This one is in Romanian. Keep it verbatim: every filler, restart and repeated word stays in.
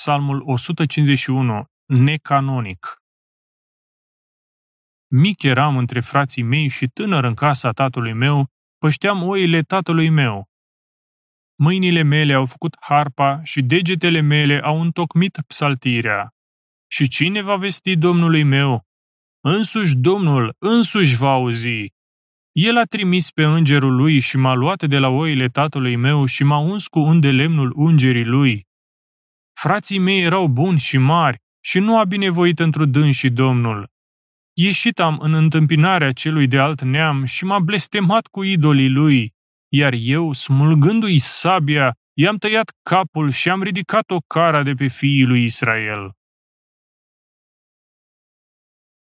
Psalmul o sută cincizeci și unu, necanonic. Mic eram între frații mei și tânăr în casa tatălui meu, pășteam oile tatălui meu. Mâinile mele au făcut harpa și degetele mele au întocmit psaltirea. Și cine va vesti Domnului meu? Însuși Domnul, însuși va auzi. El a trimis pe îngerul lui și m-a luat de la oile tatălui meu și m-a uns cu îndelemnul ungerii lui. Frații mei erau buni și mari și nu a binevoit întru dânsii Domnul. Ieșit am în întâmpinarea celui de alt neam și m-a blestemat cu idolii lui, iar eu, smulgându-i sabia, i-am tăiat capul și am ridicat o cara de pe fiii lui Israel.